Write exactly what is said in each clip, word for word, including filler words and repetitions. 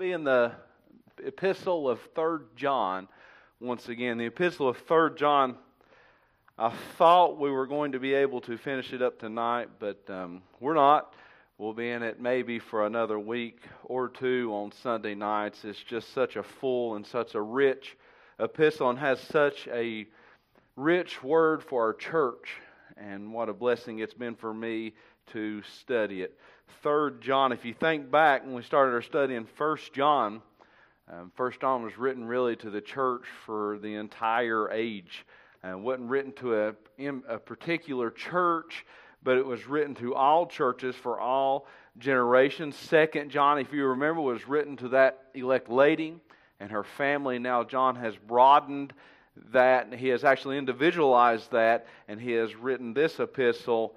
be in the epistle of Third John once again. The epistle of Third John, I thought we were going to be able to finish it up tonight, but um, we're not. We'll be in it maybe for another week or two on Sunday nights. It's just such a full and such a rich epistle and has such a rich word for our church. And what a blessing it's been for me to study it. Third John, if you think back when we started our study in First John, um, First John was written really to the church for the entire age. It uh, wasn't written to a, a particular church, but it was written to all churches for all generations. Second John, if you remember, was written to that elect lady and her family. Now John has broadened that. He has actually individualized that, and he has written this epistle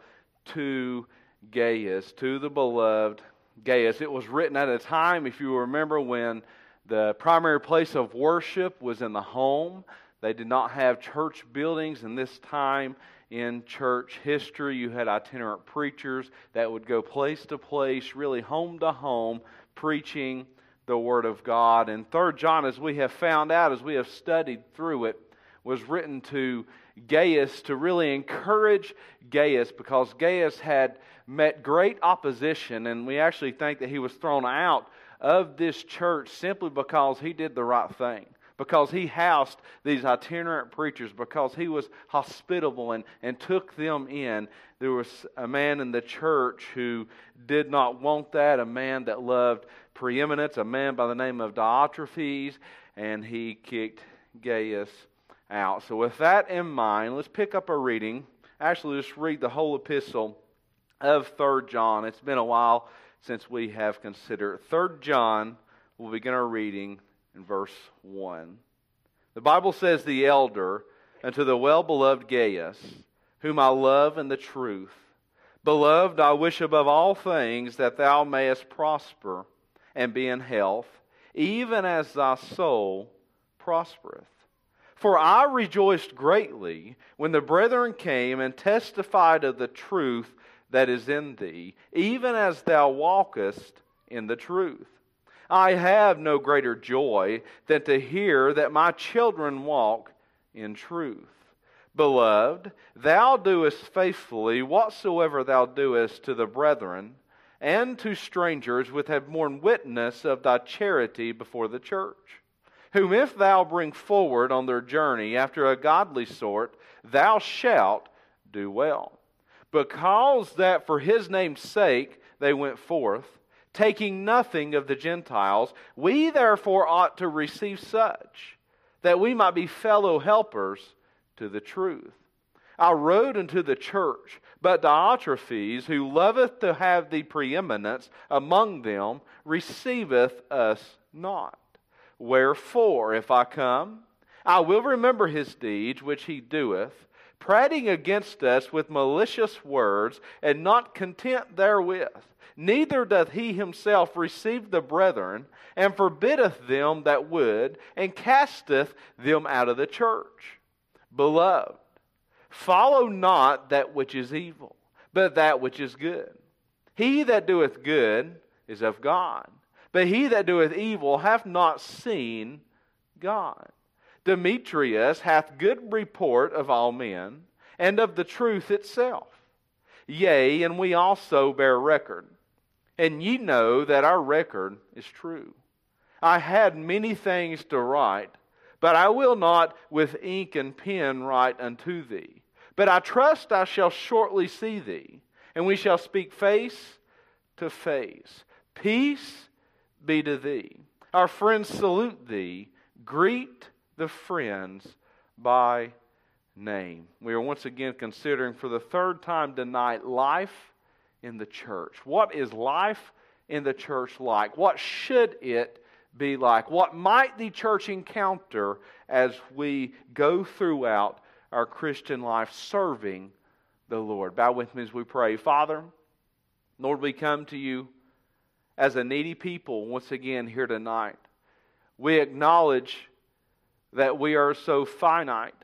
to Gaius, to the beloved Gaius. It was written at a time, if you remember, when the primary place of worship was in the home. They did not have church buildings. In this time in church history, you had itinerant preachers that would go place to place, really home to home, preaching the Word of God. And Third John, as we have found out, as we have studied through it, was written to Gaius to really encourage Gaius, because Gaius had met great opposition, and we actually think that he was thrown out of this church simply because he did the right thing, because he housed these itinerant preachers, because he was hospitable and, and took them in. There was a man in the church who did not want that, a man that loved preeminence, a man by the name of Diotrephes, and he kicked Gaius out. So with that in mind, let's pick up our reading. Actually, let's read the whole epistle of Third John. It's been a while since we have considered Third John. We'll begin our reading in verse one. The Bible says, "The elder, unto the well-beloved Gaius, whom I love in the truth. Beloved, I wish above all things that thou mayest prosper and be in health, even as thy soul prospereth. For I rejoiced greatly when the brethren came and testified of the truth that is in thee, even as thou walkest in the truth. I have no greater joy than to hear that my children walk in truth. Beloved, thou doest faithfully whatsoever thou doest to the brethren and to strangers, which have borne witness of thy charity before the church, whom if thou bring forward on their journey after a godly sort, thou shalt do well. Because that for his name's sake they went forth, taking nothing of the Gentiles, we therefore ought to receive such, that we might be fellow helpers to the truth. I wrote unto the church, but Diotrephes, who loveth to have the preeminence among them, receiveth us not. Wherefore, if I come, I will remember his deeds which he doeth, prating against us with malicious words, and not content therewith. Neither doth he himself receive the brethren, and forbiddeth them that would, and casteth them out of the church. Beloved, follow not that which is evil, but that which is good. He that doeth good is of God, but he that doeth evil hath not seen God. Demetrius hath good report of all men, and of the truth itself. Yea, and we also bear record. And ye know that our record is true. I had many things to write, but I will not with ink and pen write unto thee. But I trust I shall shortly see thee, and we shall speak face to face. Peace be to thee. Our friends salute thee. Greet the friends by name." We are once again considering for the third time tonight life in the church. What is life in the church like? What should it be like? What might the church encounter as we go throughout our Christian life serving the Lord? Bow with me as we pray. Father, Lord, we come to you as a needy people once again here tonight. We acknowledge that we are so finite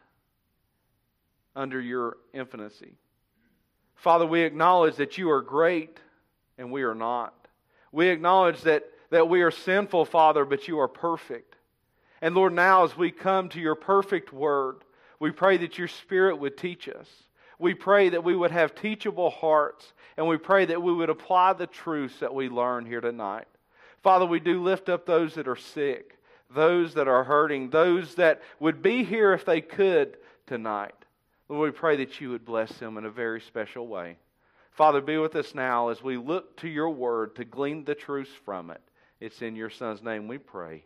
under your infinity. Father, we acknowledge that you are great and we are not. We acknowledge that that we are sinful, Father, but you are perfect. And Lord, now as we come to your perfect word, we pray that your Spirit would teach us. We pray that we would have teachable hearts, and we pray that we would apply the truths that we learn here tonight. Father, we do lift up those that are sick, those that are hurting, those that would be here if they could tonight. Lord, we pray that you would bless them in a very special way. Father, be with us now as we look to your word to glean the truths from it. It's in your Son's name we pray.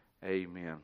Amen.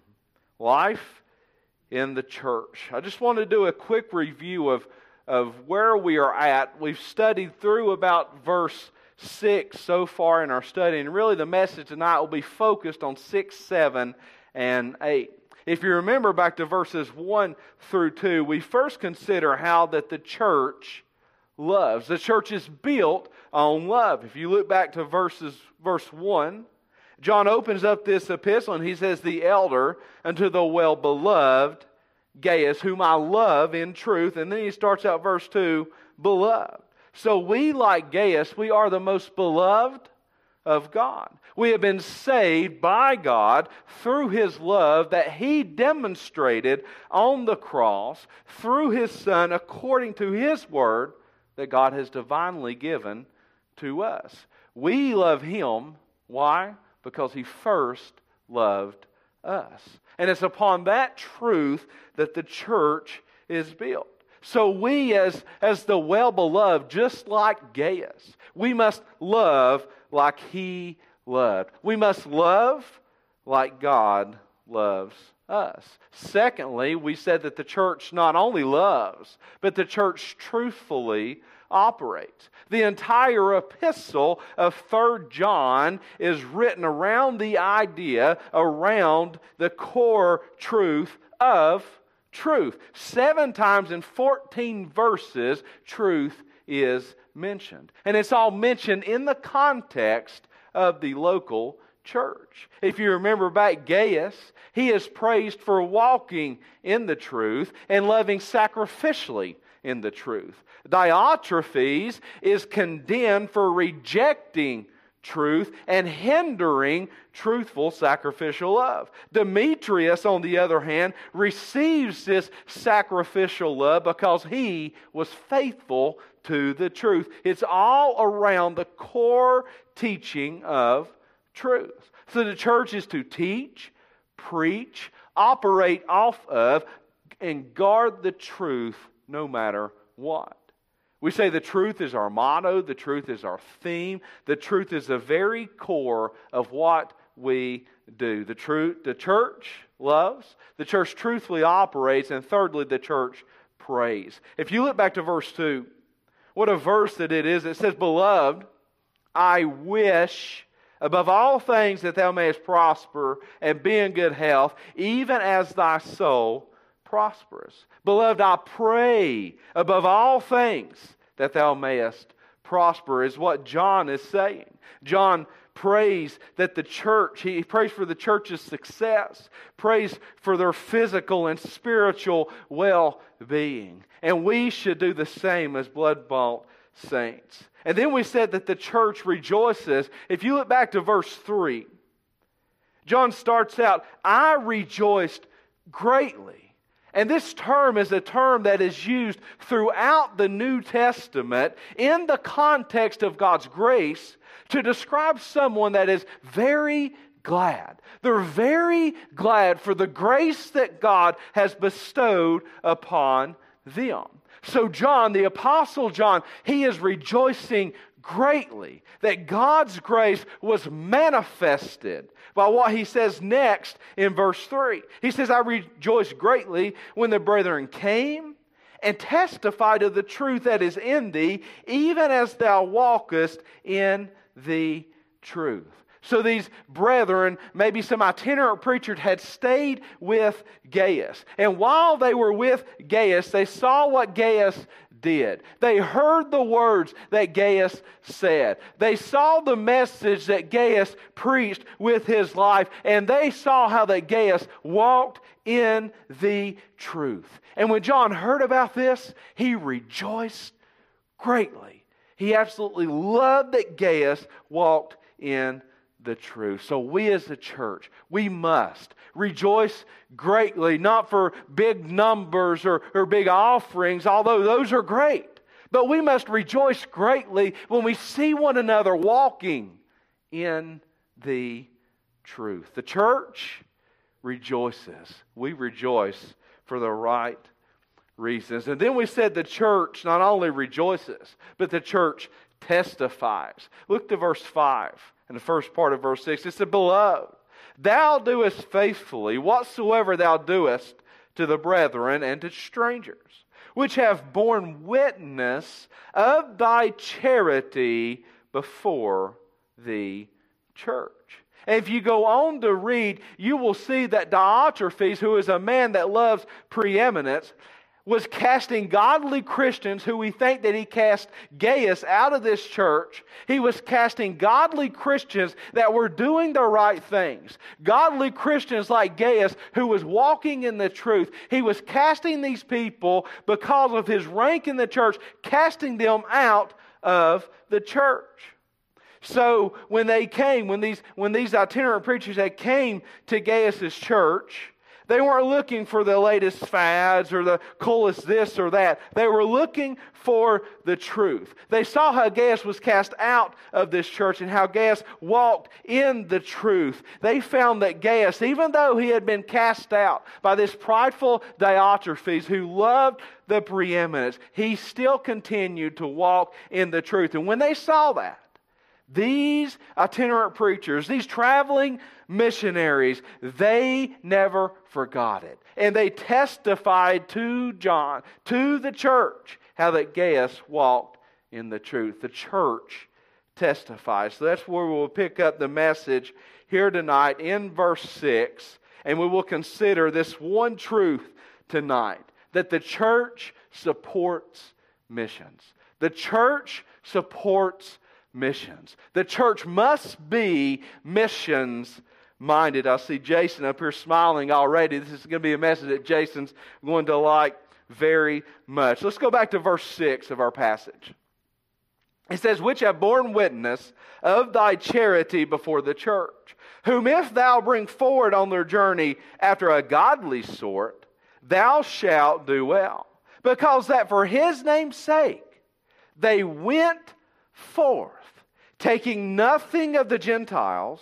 Life in the church. I just want to do a quick review of, of where we are at. We've studied through about verse six so far in our study, and really the message tonight will be focused on six, seven, and eight. If you remember back to verses one through two, we first consider how that the church loves. The church is built on love. If you look back to verses verse one, John opens up this epistle and he says, "The elder unto the well-beloved Gaius, whom I love in truth." And then he starts out verse two, "Beloved." So we, like Gaius, we are the most beloved of God. We have been saved by God through His love that He demonstrated on the cross through His Son according to His Word that God has divinely given to us. We love Him. Why? Because He first loved us. And it's upon that truth that the church is built. So we as, as the well-beloved, just like Gaius, we must love like He loved. We must love like God loves us. Secondly, we said that the church not only loves, but the church truthfully operates. The entire epistle of Third John is written around the idea, around the core truth of truth. Seven times in fourteen verses, truth is mentioned. And it's all mentioned in the context of the local church. If you remember back, Gaius, he is praised for walking in the truth and loving sacrificially in the truth. Diotrephes is condemned for rejecting truth and hindering truthful sacrificial love. Demetrius, on the other hand, receives this sacrificial love because he was faithful to the truth. It's all around the core teaching of truth. So the church is to teach, preach, operate off of, and guard the truth no matter what. We say the truth is our motto, the truth is our theme, the truth is the very core of what we do. The truth, the church loves, the church truthfully operates, and thirdly, the church prays. If you look back to verse two, what a verse that it is. It says, "Beloved, I wish above all things that thou mayest prosper and be in good health, even as thy soul prosperous. Beloved, I pray above all things that thou mayest prosper," is what John is saying. John prays that the church, he prays for the church's success, prays for their physical and spiritual well-being. And we should do the same as blood-bought saints. And then we said that the church rejoices. If you look back to verse three, John starts out, "I rejoiced greatly." And this term is a term that is used throughout the New Testament in the context of God's grace to describe someone that is very glad. They're very glad for the grace that God has bestowed upon them. So John, the Apostle John, he is rejoicing greatly that God's grace was manifested by what he says next in verse three. He says, "I rejoice greatly when the brethren came and testified of the truth that is in thee, even as thou walkest in the truth." So these brethren, maybe some itinerant preachers, had stayed with Gaius. And while they were with Gaius, they saw what Gaius did. They heard the words that Gaius said. They saw the message that Gaius preached with his life. And they saw how that Gaius walked in the truth. And when John heard about this, he rejoiced greatly. He absolutely loved that Gaius walked in the truth. So we as a church, we must rejoice greatly, not for big numbers or, or big offerings, although those are great. But we must rejoice greatly when we see one another walking in the truth. The church rejoices. We rejoice for the right reasons. And then we said the church not only rejoices, but the church testifies. Look to verse five and the first part of verse six. It said, Beloved, thou doest faithfully whatsoever thou doest to the brethren and to strangers, which have borne witness of thy charity before the church. And if you go on to read, you will see that Diotrephes, who is a man that loves preeminence, was casting godly Christians who we think that he cast Gaius out of this church. He was casting godly Christians that were doing the right things. Godly Christians like Gaius who was walking in the truth. He was casting these people because of his rank in the church, casting them out of the church. So when they came, when these, when these itinerant preachers that came to Gaius' church, they weren't looking for the latest fads or the coolest this or that. They were looking for the truth. They saw how Gaius was cast out of this church and how Gaius walked in the truth. They found that Gaius, even though he had been cast out by this prideful Diotrephes who loved the preeminence, he still continued to walk in the truth. And when they saw that, these itinerant preachers, these traveling missionaries, they never forgot it. And they testified to John, to the church, how that Gaius walked in the truth. The church testifies. So that's where we'll pick up the message here tonight in verse six. And we will consider this one truth tonight, that the church supports missions. The church supports missions. The church must be missions minded. I see Jason up here smiling already. This is going to be a message that Jason's going to like very much. Let's go back to verse six of our passage. It says, which have borne witness of thy charity before the church, whom if thou bring forward on their journey after a godly sort, thou shalt do well. Because that for his name's sake they went forth, taking nothing of the Gentiles.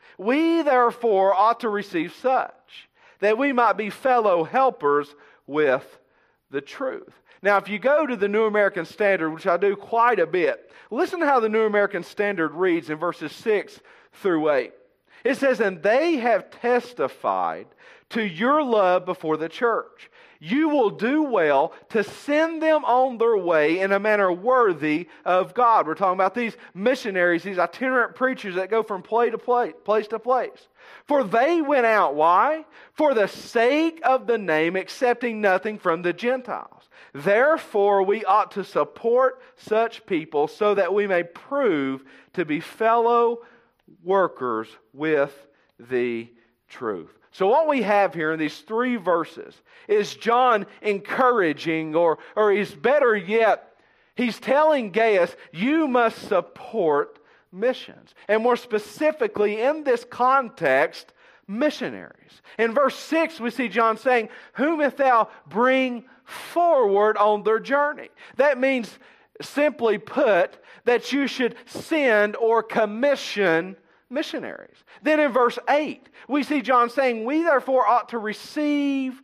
We therefore ought to receive such, that we might be fellow helpers with the truth. Now, if you go to the New American Standard, which I do quite a bit, listen to how the New American Standard reads in verses six through eight. It says, and they have testified to your love before the church. You will do well to send them on their way in a manner worthy of God. We're talking about these missionaries, these itinerant preachers that go from place to place, place to place. For they went out, why? For the sake of the name, accepting nothing from the Gentiles. Therefore, we ought to support such people so that we may prove to be fellow workers with the truth. So what we have here in these three verses is John encouraging, or, or is better yet, he's telling Gaius, you must support missions. And more specifically, in this context, missionaries. In verse six, we see John saying, whom if thou bring forward on their journey. That means, simply put, that you should send or commission missionaries. Then in verse eight, we see John saying, we therefore ought to receive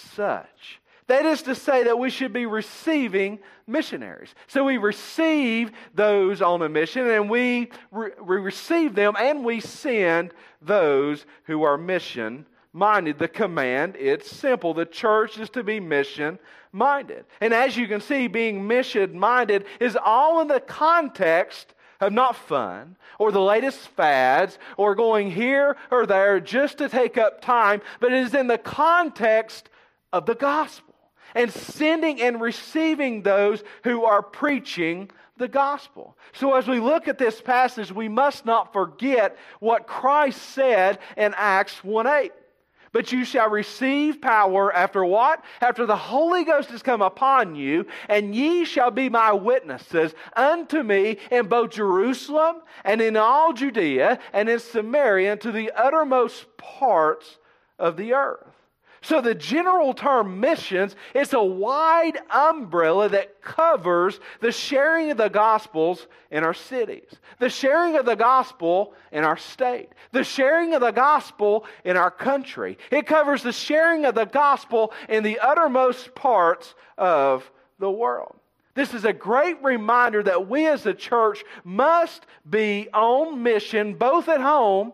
such. That is to say that we should be receiving missionaries. So we receive those on a mission, and we, re- we receive them and we send those who are mission minded. The command, it's simple. The church is to be mission minded. And as you can see, being mission minded is all in the context of not fun or the latest fads or going here or there just to take up time, but it is in the context of the gospel and sending and receiving those who are preaching the gospel. So as we look at this passage, we must not forget what Christ said in Acts one eight. But you shall receive power after what? After the Holy Ghost has come upon you, and ye shall be my witnesses unto me in both Jerusalem and in all Judea and in Samaria and to the uttermost parts of the earth. So the general term missions, it's a wide umbrella that covers the sharing of the Gospels in our cities, the sharing of the Gospel in our state, the sharing of the Gospel in our country. It covers the sharing of the Gospel in the uttermost parts of the world. This is a great reminder that we as a church must be on mission both at home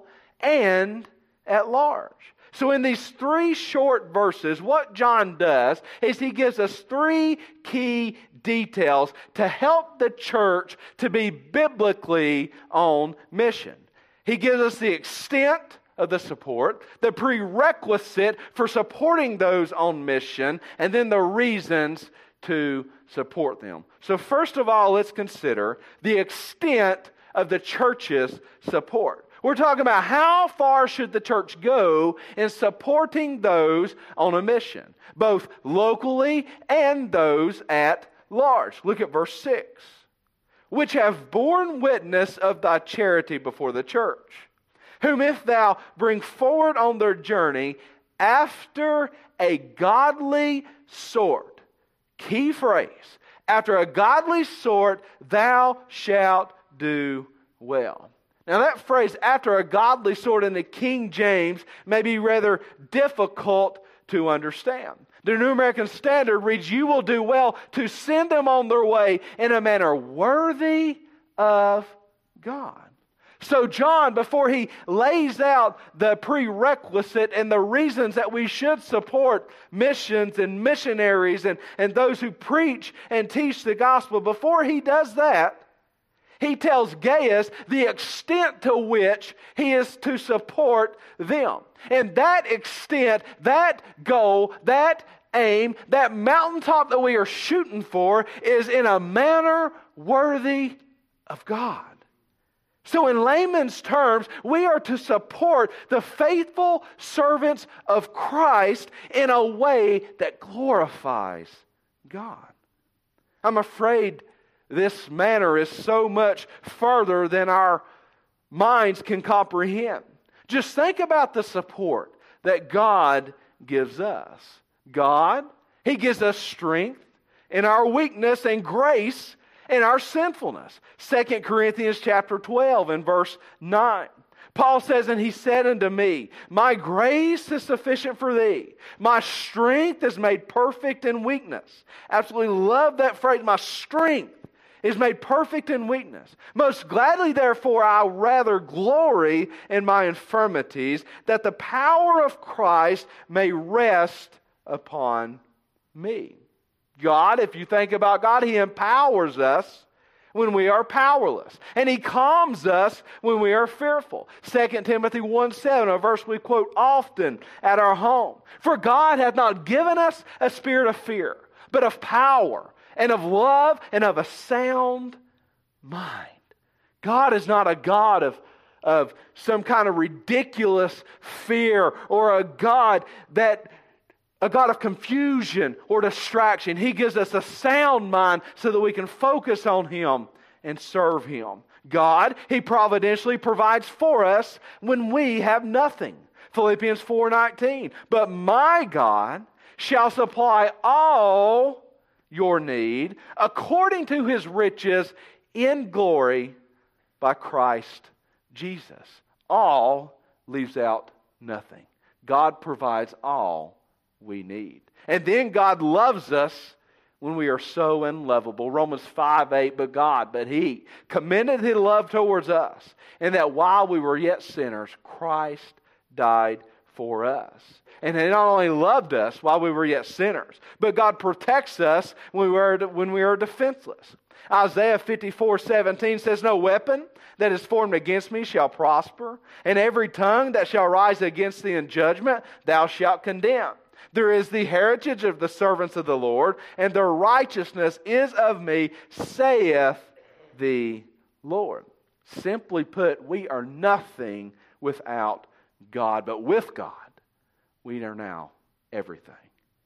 and at large. So in these three short verses, what John does is he gives us three key details to help the church to be biblically on mission. He gives us the extent of the support, the prerequisite for supporting those on mission, and then the reasons to support them. So first of all, let's consider the extent of the church's support. We're talking about how far should the church go in supporting those on a mission, both locally and those at large. Look at verse six. Which have borne witness of thy charity before the church, whom if thou bring forward on their journey after a godly sort, key phrase, after a godly sort thou shalt do well. Now that phrase, after a godly sort in the King James, may be rather difficult to understand. The New American Standard reads, you will do well to send them on their way in a manner worthy of God. So John, before he lays out the prerequisite and the reasons that we should support missions and missionaries and, and those who preach and teach the gospel, before he does that, he tells Gaius the extent to which he is to support them. And that extent, that goal, that aim, that mountaintop that we are shooting for is in a manner worthy of God. So in layman's terms, we are to support the faithful servants of Christ in a way that glorifies God. I'm afraid this manner is so much further than our minds can comprehend. Just think about the support that God gives us. God, He gives us strength in our weakness and grace in our sinfulness. Second Corinthians chapter twelve and verse nine. Paul says, and he said unto me, my grace is sufficient for thee. My strength is made perfect in weakness. Absolutely love that phrase, my strength is made perfect in weakness. Most gladly, therefore, I'll rather glory in my infirmities, that the power of Christ may rest upon me. God, if you think about God, He empowers us when we are powerless. And He calms us when we are fearful. Second Timothy one seven, a verse we quote often at our home. For God hath not given us a spirit of fear, but of power, and of love, and of a sound mind. God is not a God of, of some kind of ridiculous fear, or a God that a God of confusion or distraction. He gives us a sound mind so that we can focus on Him and serve Him. God, He providentially provides for us when we have nothing. Philippians four nineteen. But my God shall supply all your need according to His riches in glory by Christ Jesus. All leaves out nothing. God provides all we need. And then God loves us when we are so unlovable. Romans five eight, but God, but He commended His love towards us, and that while we were yet sinners, Christ died for us. And He not only loved us while we were yet sinners, but God protects us when we are, when we are defenseless. Isaiah fifty-four seventeen says, no weapon that is formed against me shall prosper, and every tongue that shall rise against thee in judgment thou shalt condemn. There is the heritage of the servants of the Lord, and their righteousness is of me, saith the Lord. Simply put, we are nothing without God, but with God, we are now everything.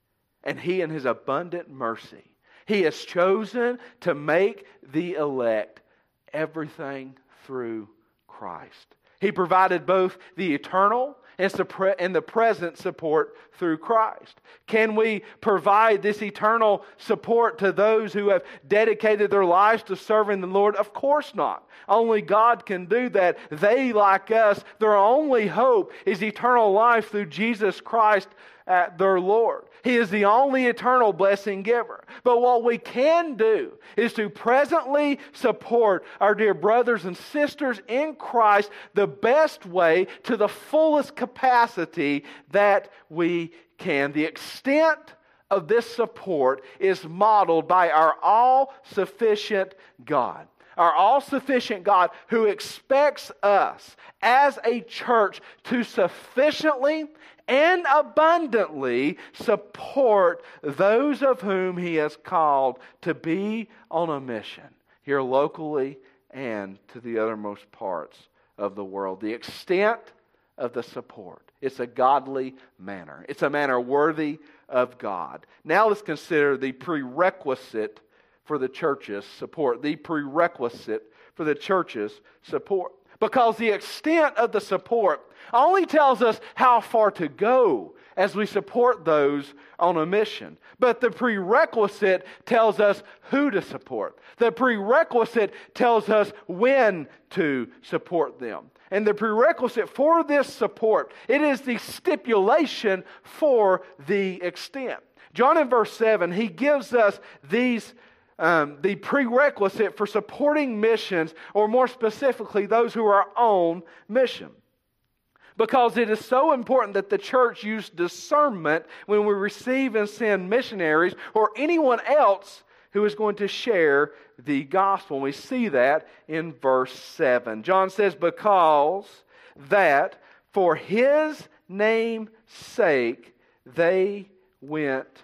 And He, in His abundant mercy, He has chosen to make the elect everything through Christ. He provided both the eternal and the present support through Christ. Can we provide this eternal support to those who have dedicated their lives to serving the Lord? Of course not. Only God can do that. They, like us, their only hope is eternal life through Jesus Christ, uh, their Lord. He is the only eternal blessing giver. But what we can do is to presently support our dear brothers and sisters in Christ the best way, to the fullest capacity that we can. The extent of this support is modeled by our all-sufficient God. Our all-sufficient God who expects us as a church to sufficiently and abundantly support those of whom He has called to be on a mission here locally and to the uttermost parts of the world. The extent of the support, it's a godly manner. It's a manner worthy of God. Now let's consider the prerequisite for the church's support. The prerequisite for the church's support. Because the extent of the support only tells us how far to go as we support those on a mission. But the prerequisite tells us who to support. The prerequisite tells us when to support them. And the prerequisite for this support, it is the stipulation for the extent. John in verse seven, he gives us these Um, the prerequisite for supporting missions, or more specifically, those who are on mission. Because it is so important that the church use discernment when we receive and send missionaries or anyone else who is going to share the gospel. And we see that in verse seven. John says, because that for His name's sake they went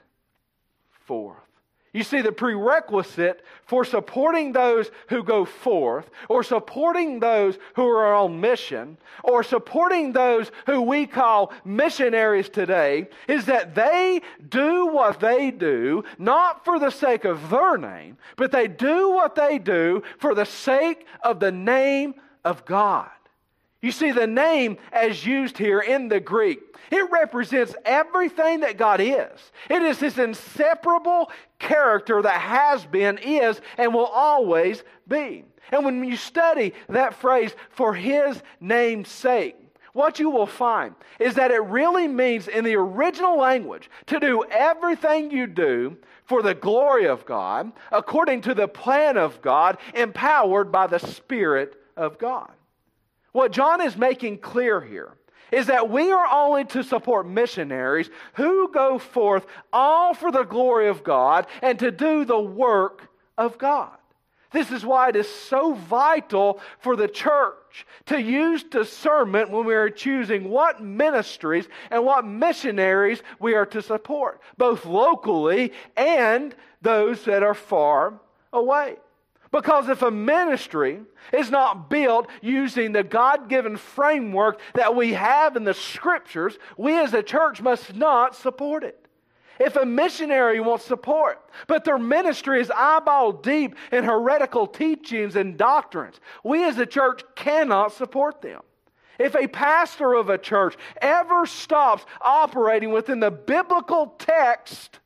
forth. You see, the prerequisite for supporting those who go forth, or supporting those who are on mission, or supporting those who we call missionaries today, is that they do what they do, not for the sake of their name, but they do what they do for the sake of the name of God. You see, the name as used here in the Greek, it represents everything that God is. It is His inseparable character that has been, is, and will always be. And when you study that phrase, for His name's sake, what you will find is that it really means, in the original language, to do everything you do for the glory of God, according to the plan of God, empowered by the Spirit of God. What John is making clear here is that we are only to support missionaries who go forth all for the glory of God and to do the work of God. This is why it is so vital for the church to use discernment when we are choosing what ministries and what missionaries we are to support, both locally and those that are far away. Because if a ministry is not built using the God-given framework that we have in the Scriptures, we as a church must not support it. If a missionary wants support, but their ministry is eyeball deep in heretical teachings and doctrines, we as a church cannot support them. If a pastor of a church ever stops operating within the biblical text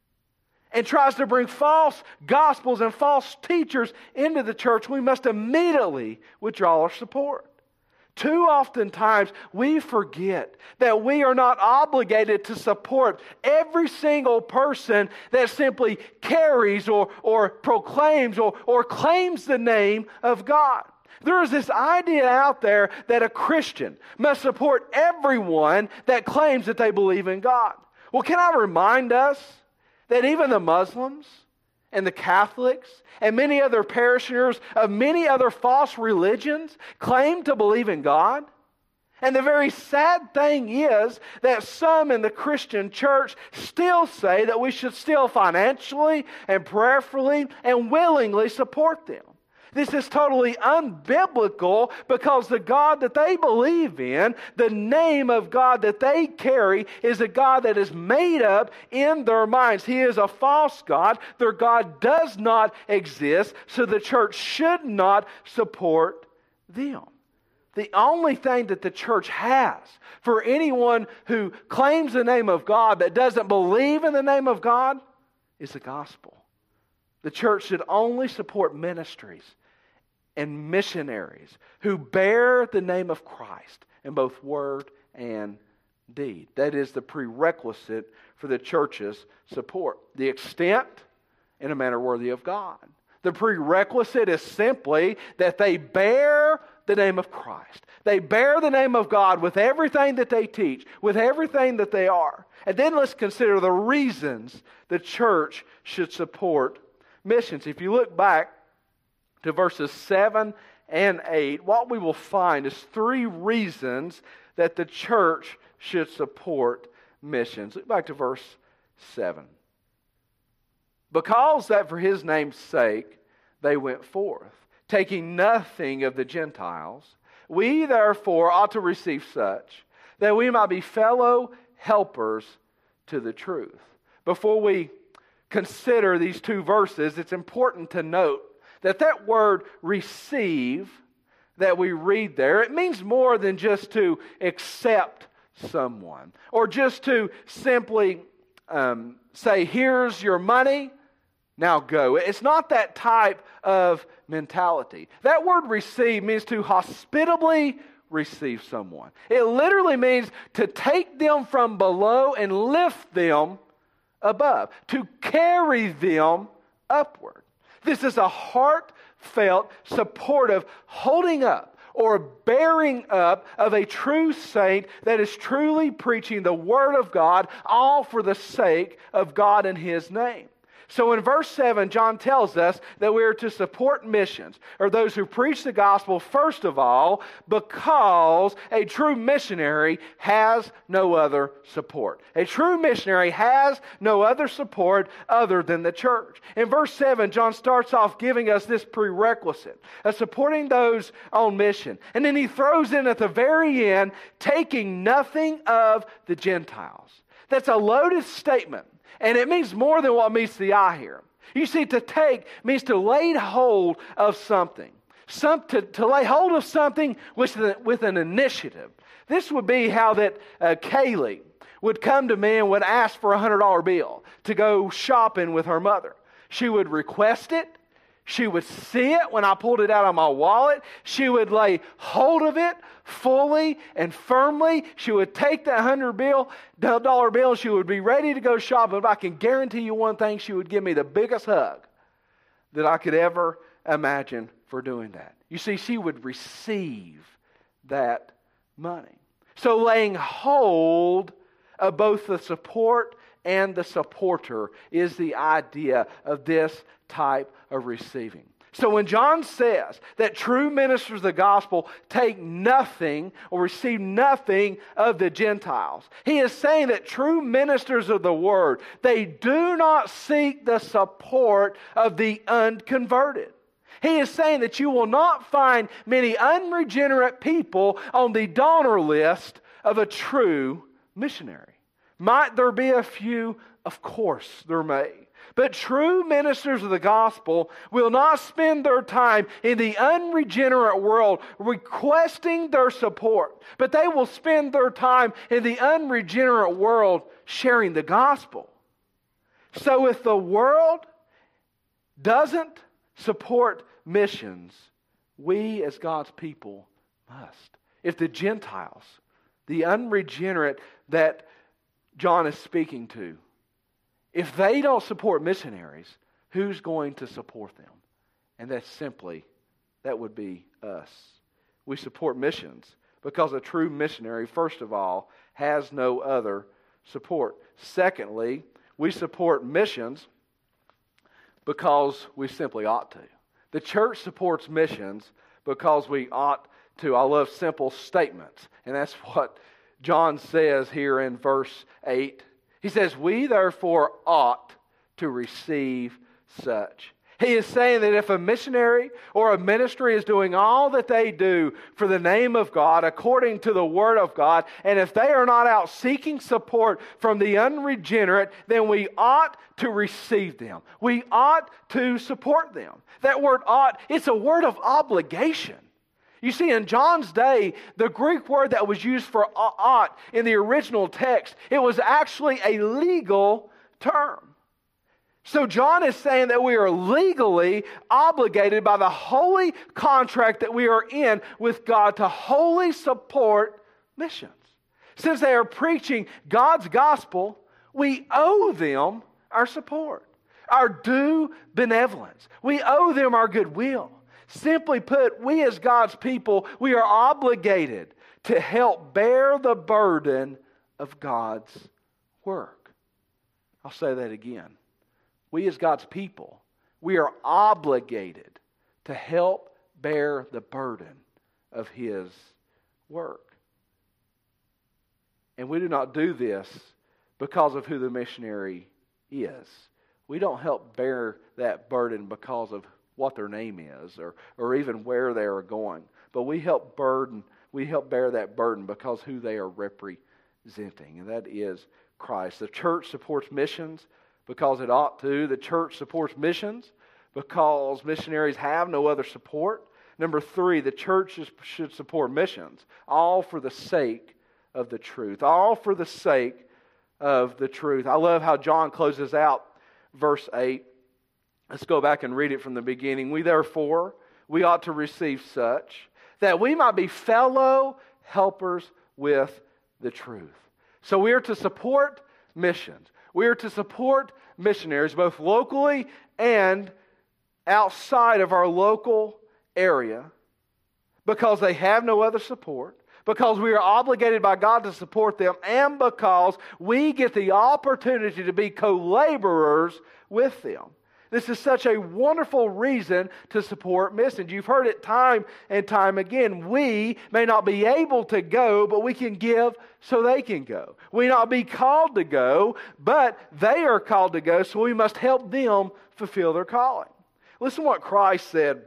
and tries to bring false gospels and false teachers into the church, we must immediately withdraw our support. Too often times we forget that we are not obligated to support every single person that simply carries or, or proclaims or, or claims the name of God. There is this idea out there that a Christian must support everyone that claims that they believe in God. Well, can I remind us that even the Muslims and the Catholics and many other parishioners of many other false religions claim to believe in God? And the very sad thing is that some in the Christian church still say that we should still financially and prayerfully and willingly support them. This is totally unbiblical because the God that they believe in, the name of God that they carry, is a God that is made up in their minds. He is a false God. Their God does not exist, so the church should not support them. The only thing that the church has for anyone who claims the name of God but doesn't believe in the name of God is the gospel. The church should only support ministries and missionaries who bear the name of Christ in both word and deed. That is the prerequisite for the church's support. The extent, in a manner worthy of God. The prerequisite is simply that they bear the name of Christ. They bear the name of God with everything that they teach, with everything that they are. And then let's consider the reasons the church should support missions. If you look back to verses seven and eight, what we will find is three reasons that the church should support missions. Look back to verse seven. Because that for his name's sake they went forth, taking nothing of the Gentiles, we therefore ought to receive such, that we might be fellow helpers to the truth. Before we consider these two verses, it's important to note that that word receive that we read there, it means more than just to accept someone or just to simply um, say, here's your money, now go. It's not that type of mentality. That word receive means to hospitably receive someone. It literally means to take them from below and lift them above, to carry them upward. This is a heartfelt, supportive holding up or bearing up of a true saint that is truly preaching the Word of God, all for the sake of God and His name. So in verse seven, John tells us that we are to support missions, or those who preach the gospel, first of all, because a true missionary has no other support. A true missionary has no other support other than the church. In verse seven, John starts off giving us this prerequisite of supporting those on mission. And then he throws in at the very end, taking nothing of the Gentiles. That's a loaded statement. And it means more than what meets the eye here. You see, to take means to lay hold of something. Some, to, to lay hold of something with, with an initiative. This would be how that uh, Kaylee would come to me and would ask for a one hundred dollar bill to go shopping with her mother. She would request it. She would see it when I pulled it out of my wallet. She would lay hold of it fully and firmly. She would take that one hundred dollar bill. She would be ready to go shopping. But I can guarantee you one thing, she would give me the biggest hug that I could ever imagine for doing that. You see, she would receive that money. So laying hold of both the support and the supporter is the idea of this type of receiving. So when John says that true ministers of the gospel take nothing or receive nothing of the Gentiles, he is saying that true ministers of the word, they do not seek the support of the unconverted. He is saying that you will not find many unregenerate people on the donor list of a true missionary. Might there be a few? Of course there may. But true ministers of the gospel will not spend their time in the unregenerate world requesting their support, but they will spend their time in the unregenerate world sharing the gospel. So if the world doesn't support missions, we as God's people must. If the Gentiles, the unregenerate that John is speaking to, if they don't support missionaries, who's going to support them? And that's simply, that would be us. We support missions because a true missionary, first of all, has no other support. Secondly, we support missions because we simply ought to. The church supports missions because we ought to. I love simple statements, and that's what John says here in verse eight. He says, we therefore ought to receive such. He is saying that if a missionary or a ministry is doing all that they do for the name of God, according to the Word of God, and if they are not out seeking support from the unregenerate, then we ought to receive them. We ought to support them. That word ought, it's a word of obligation. You see, in John's day, the Greek word that was used for ought in the original text, it was actually a legal term. So John is saying that we are legally obligated by the holy contract that we are in with God to wholly support missions. Since they are preaching God's gospel, we owe them our support, our due benevolence. We owe them our goodwill. Simply put, we as God's people, we are obligated to help bear the burden of God's work. I'll say that again. We as God's people, we are obligated to help bear the burden of His work. And we do not do this because of who the missionary is. We don't help bear that burden because of what their name is or, or even where they are going. But we help burden, we help bear that burden because who they are representing, and that is Christ. The church supports missions because it ought to. The church supports missions because missionaries have no other support. Number three, the church should support missions, all for the sake of the truth. All for the sake of the truth. I love how John closes out verse eight. Let's go back and read it from the beginning. We therefore, we ought to receive such, that we might be fellow helpers with the truth. So we are to support missions. We are to support missionaries both locally and outside of our local area because they have no other support, because we are obligated by God to support them, and because we get the opportunity to be co-laborers with them. This is such a wonderful reason to support missions. You've heard it time and time again. We may not be able to go, but we can give so they can go. We may not be called to go, but they are called to go, so we must help them fulfill their calling. Listen to what Christ said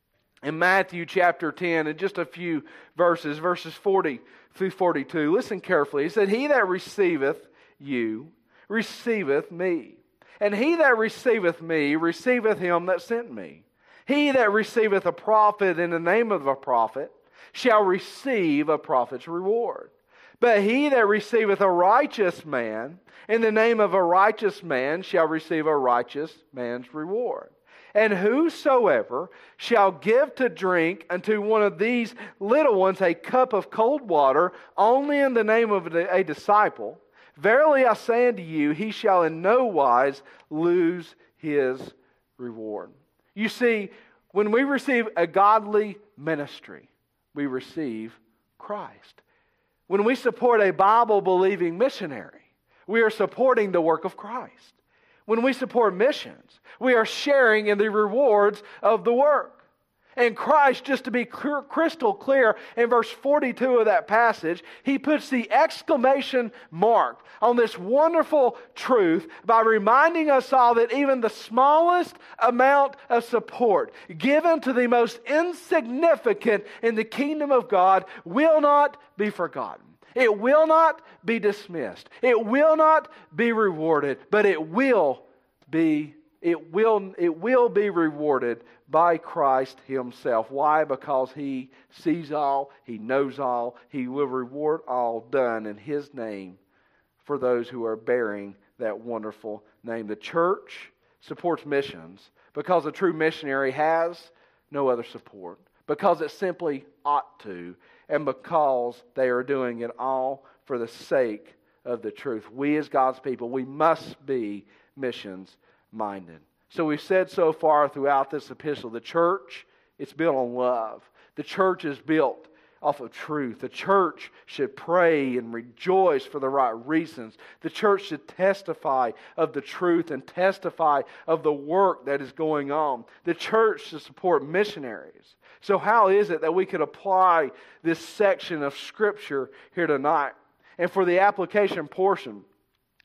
in Matthew chapter ten, in just a few verses, verses forty through forty-two. Listen carefully. He said, "He that receiveth you, receiveth me. And he that receiveth me, receiveth him that sent me. He that receiveth a prophet in the name of a prophet, shall receive a prophet's reward. But he that receiveth a righteous man, in the name of a righteous man, shall receive a righteous man's reward. And whosoever shall give to drink unto one of these little ones a cup of cold water, only in the name of a disciple, verily I say unto you, he shall in no wise lose his reward." You see, when we receive a godly ministry, we receive Christ. When we support a Bible-believing missionary, we are supporting the work of Christ. When we support missions, we are sharing in the rewards of the work. And Christ, just to be clear, crystal clear, in verse forty-two of that passage, He puts the exclamation mark on this wonderful truth by reminding us all that even the smallest amount of support given to the most insignificant in the kingdom of God will not be forgotten. It will not be dismissed. It will not be rewarded, but it will be It will, it will be rewarded by Christ Himself. Why? Because He sees all, He knows all, He will reward all done in His name for those who are bearing that wonderful name. The church supports missions because a true missionary has no other support, because it simply ought to, and because they are doing it all for the sake of the truth. We as God's people, we must be missions minded. So we've said so far throughout this epistle, the church, it's built on love. The church is built off of truth. The church should pray and rejoice for the right reasons. The church should testify of the truth and testify of the work that is going on. The church should support missionaries. So how is it that we could apply this section of Scripture here tonight? And for the application portion,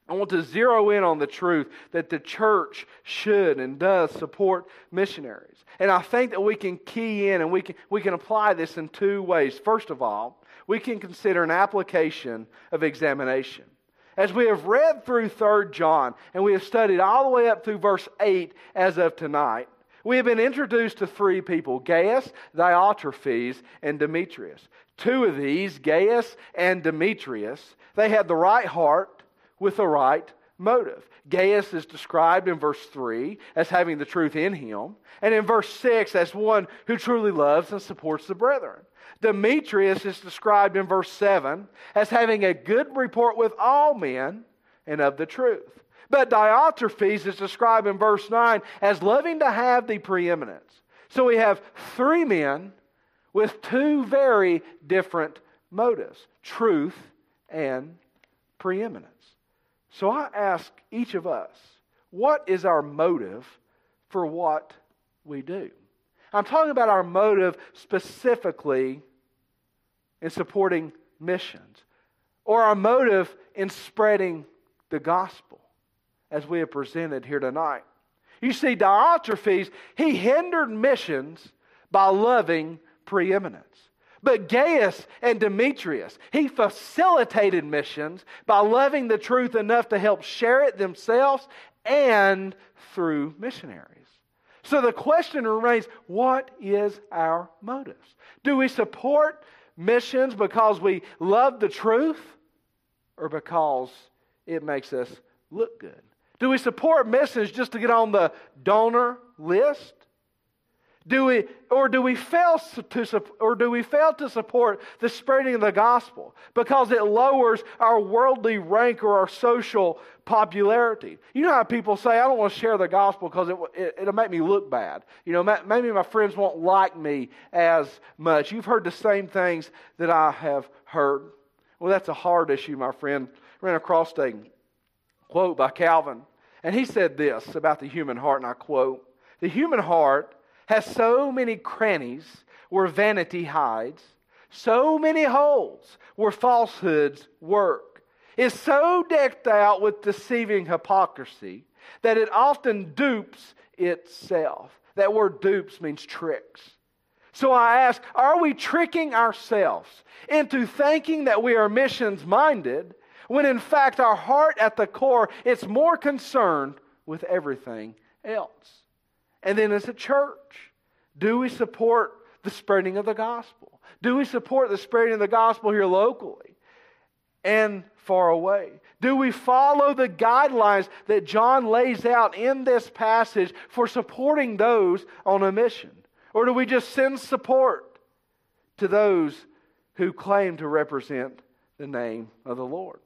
I want to zero in on the truth that the church should and does support missionaries. And I think that we can key in and we can, we can apply this in two ways. First of all, we can consider an application of examination. As we have read through Third John and we have studied all the way up through verse eight as of tonight, we have been introduced to three people, Gaius, Diotrephes, and Demetrius. Two of these, Gaius and Demetrius, they had the right heart with the right motive. Gaius is described in verse three as having the truth in him, and in verse six as one who truly loves and supports the brethren. Demetrius is described in verse seven as having a good report with all men and of the truth. But Diotrephes is described in verse nine as loving to have the preeminence. So we have three men with two very different motives, truth and preeminence. So I ask each of us, what is our motive for what we do? I'm talking about our motive specifically in supporting missions, or our motive in spreading the gospel as we have presented here tonight. You see, Diotrephes, he hindered missions by loving preeminence. But Gaius and Demetrius, he facilitated missions by loving the truth enough to help share it themselves and through missionaries. So the question remains, what is our motives? Do we support missions because we love the truth or because it makes us look good? Do we support missions just to get on the donor list? Do we, or do we fail to, or do we fail to support the spreading of the gospel because it lowers our worldly rank or our social popularity? You know how people say, "I don't want to share the gospel because it, it, it'll make me look bad. You know, maybe my friends won't like me as much." You've heard the same things that I have heard. Well, that's a hard issue, my friend. I ran across a quote by Calvin, and he said this about the human heart, and I quote, "The human heart has so many crannies where vanity hides, so many holes where falsehoods work, is so decked out with deceiving hypocrisy that it often dupes itself." That word dupes means tricks. So I ask, are we tricking ourselves into thinking that we are missions-minded when in fact our heart at the core is more concerned with everything else? And then as a church, do we support the spreading of the gospel? Do we support the spreading of the gospel here locally and far away? Do we follow the guidelines that John lays out in this passage for supporting those on a mission? Or do we just send support to those who claim to represent the name of the Lord?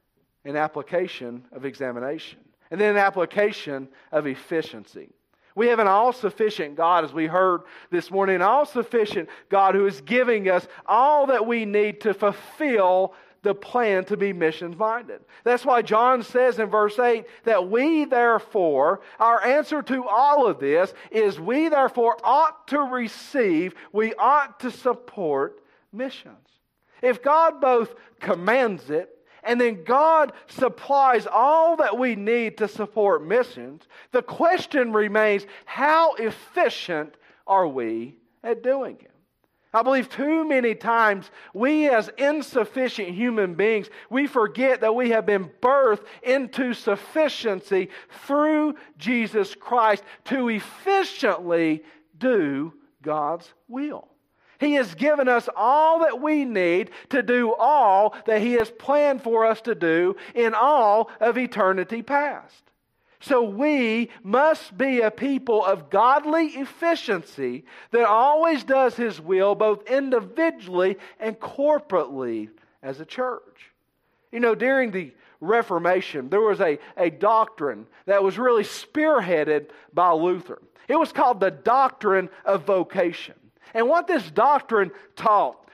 An application of examination. And then an application of efficiency. We have an all-sufficient God, as we heard this morning, an all-sufficient God who is giving us all that we need to fulfill the plan to be missions-minded. That's why John says in verse eight that we therefore, our answer to all of this is we therefore ought to receive, we ought to support missions. If God both commands it, and then God supplies all that we need to support missions, the question remains, how efficient are we at doing it? I believe too many times we as insufficient human beings, we forget that we have been birthed into sufficiency through Jesus Christ to efficiently do God's will. He has given us all that we need to do all that He has planned for us to do in all of eternity past. So we must be a people of godly efficiency that always does His will both individually and corporately as a church. You know, during the Reformation, there was a, a doctrine that was really spearheaded by Luther. It was called the doctrine of vocation. And what this doctrine taught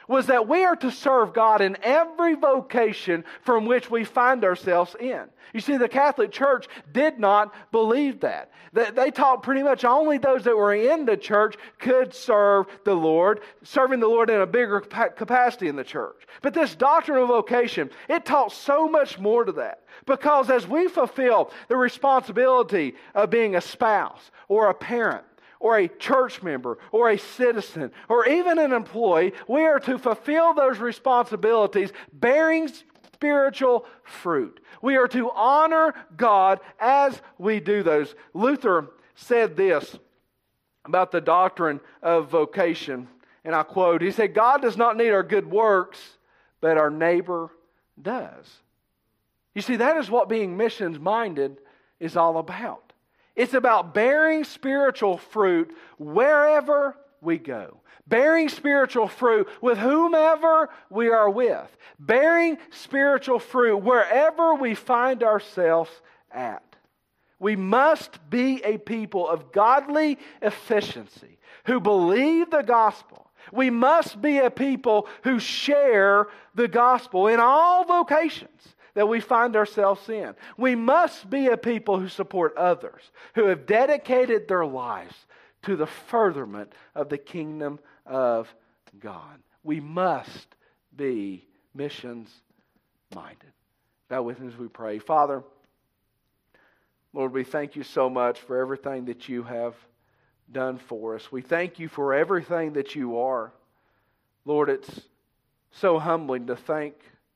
was that we are to serve God in every vocation from which we find ourselves in. You see, the Catholic Church did not believe that. They taught pretty much only those that were in the church could serve the Lord, serving the Lord in a bigger capacity in the church. But this doctrine of vocation, it taught so much more to that. Because as we fulfill the responsibility of being a spouse or a parent, or a church member, or a citizen, or even an employee, we are to fulfill those responsibilities bearing spiritual fruit. We are to honor God as we do those. Luther said this about the doctrine of vocation, and I quote, he said, "God does not need our good works, but our neighbor does." You see, that is what being missions-minded is all about. It's about bearing spiritual fruit wherever we go. Bearing spiritual fruit with whomever we are with. Bearing spiritual fruit wherever we find ourselves at. We must be a people of godly efficiency who believe the gospel. We must be a people who share the gospel in all vocations that we find ourselves in. We must be a people who support others, who have dedicated their lives to the furtherment of the kingdom of God. We must be missions-minded. Bow with us as we pray. Father, Lord, we thank you so much for everything that you have done for us. We thank you for everything that you are. Lord, it's so humbling to think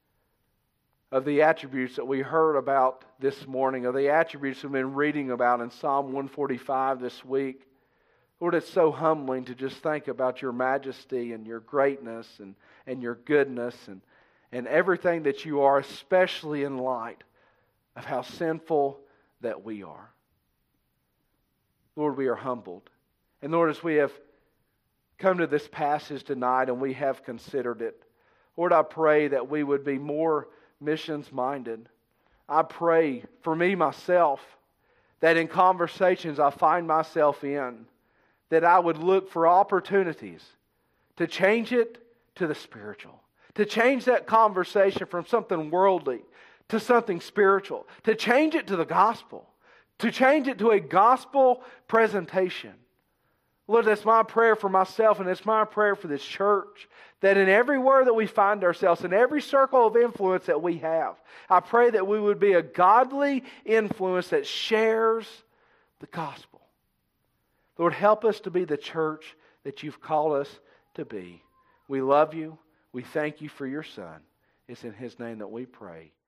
of the attributes that we heard about this morning, of the attributes we've been reading about in Psalm one forty-five this week. Lord, it's so humbling to just think about your majesty and your greatness and, and your goodness and, and everything that you are, especially in light of how sinful that we are. Lord, we are humbled. And Lord, as we have come to this passage tonight and we have considered it, Lord, I pray that we would be more missions-minded. I pray for me myself that in conversations I find myself in, that I would look for opportunities to change it to the spiritual, to change that conversation from something worldly to something spiritual, to change it to the gospel, to change it to a gospel presentation. Lord, that's my prayer for myself, and it's my prayer for this church, that in everywhere that we find ourselves, in every circle of influence that we have, I pray that we would be a godly influence that shares the gospel. Lord, help us to be the church that you've called us to be. We love you. We thank you for your Son. It's in his name that we pray.